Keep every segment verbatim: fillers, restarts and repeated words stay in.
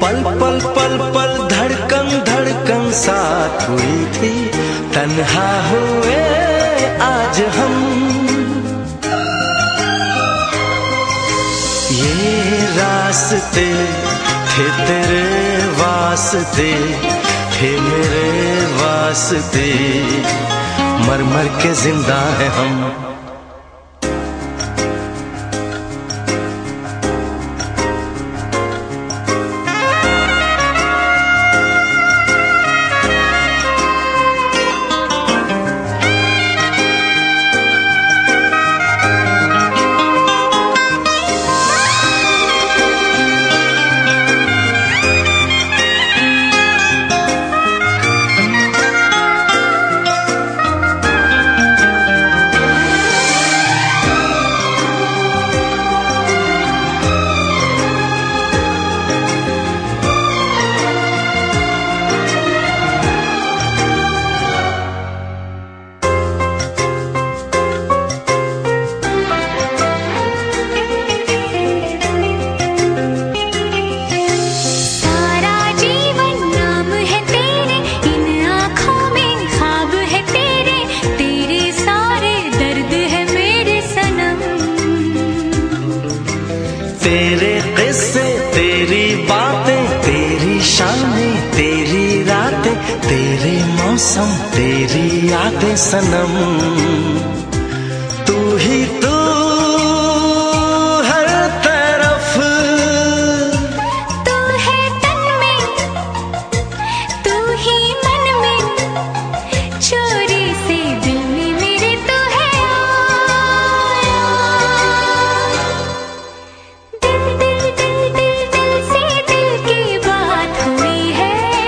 पल पल पल पल धड़कन धड़कन साथ हुई थी, तन्हा हुए आज हम। ये रास्ते थे तेरे वास्ते, थे मेरे वास्ते, मर मर के जिंदा है हम। तेरे किस्से, तेरी बातें, तेरी शामें, तेरी रातें, तेरे मौसम, तेरी यादें सनम। तू ही तू हर तरफ, तू है तन में, तू ही मन में, चोरी से दिल में मेरे तू है आया। दिल दिल दिल दिल दिल से दिल की बात हुई है।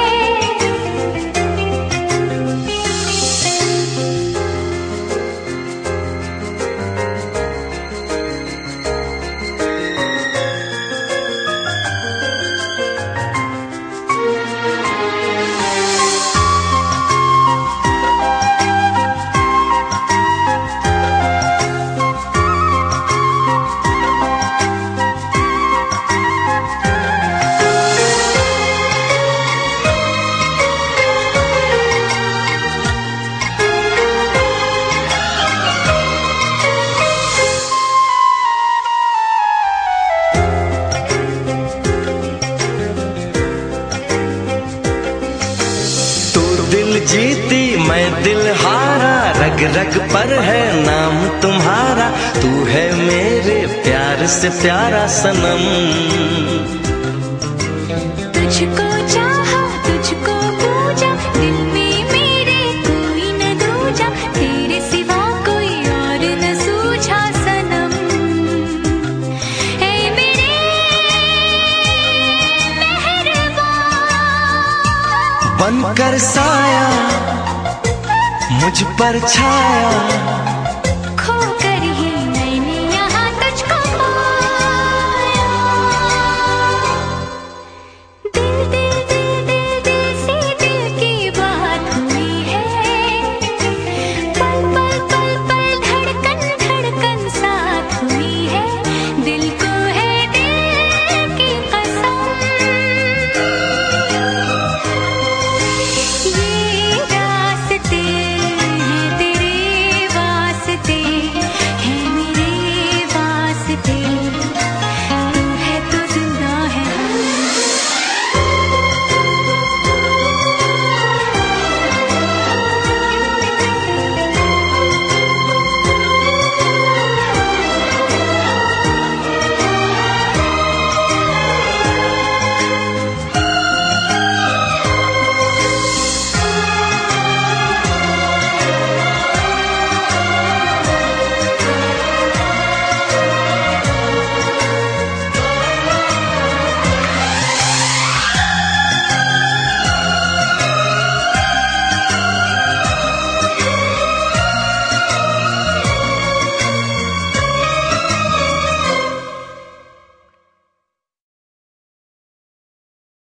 दिल जीती मैं दिल हारा, रग रग पर है नाम तुम्हारा, तू है मेरे प्यार से प्यारा सनम। तुझको चाहा, तुझको पूजा, दिल में मेरे कोई न दूजा, तेरे सिवा कोई और न सूझा सनम। ऐ मेरे मेहरबान, बनकर साया मुझ पर छाया,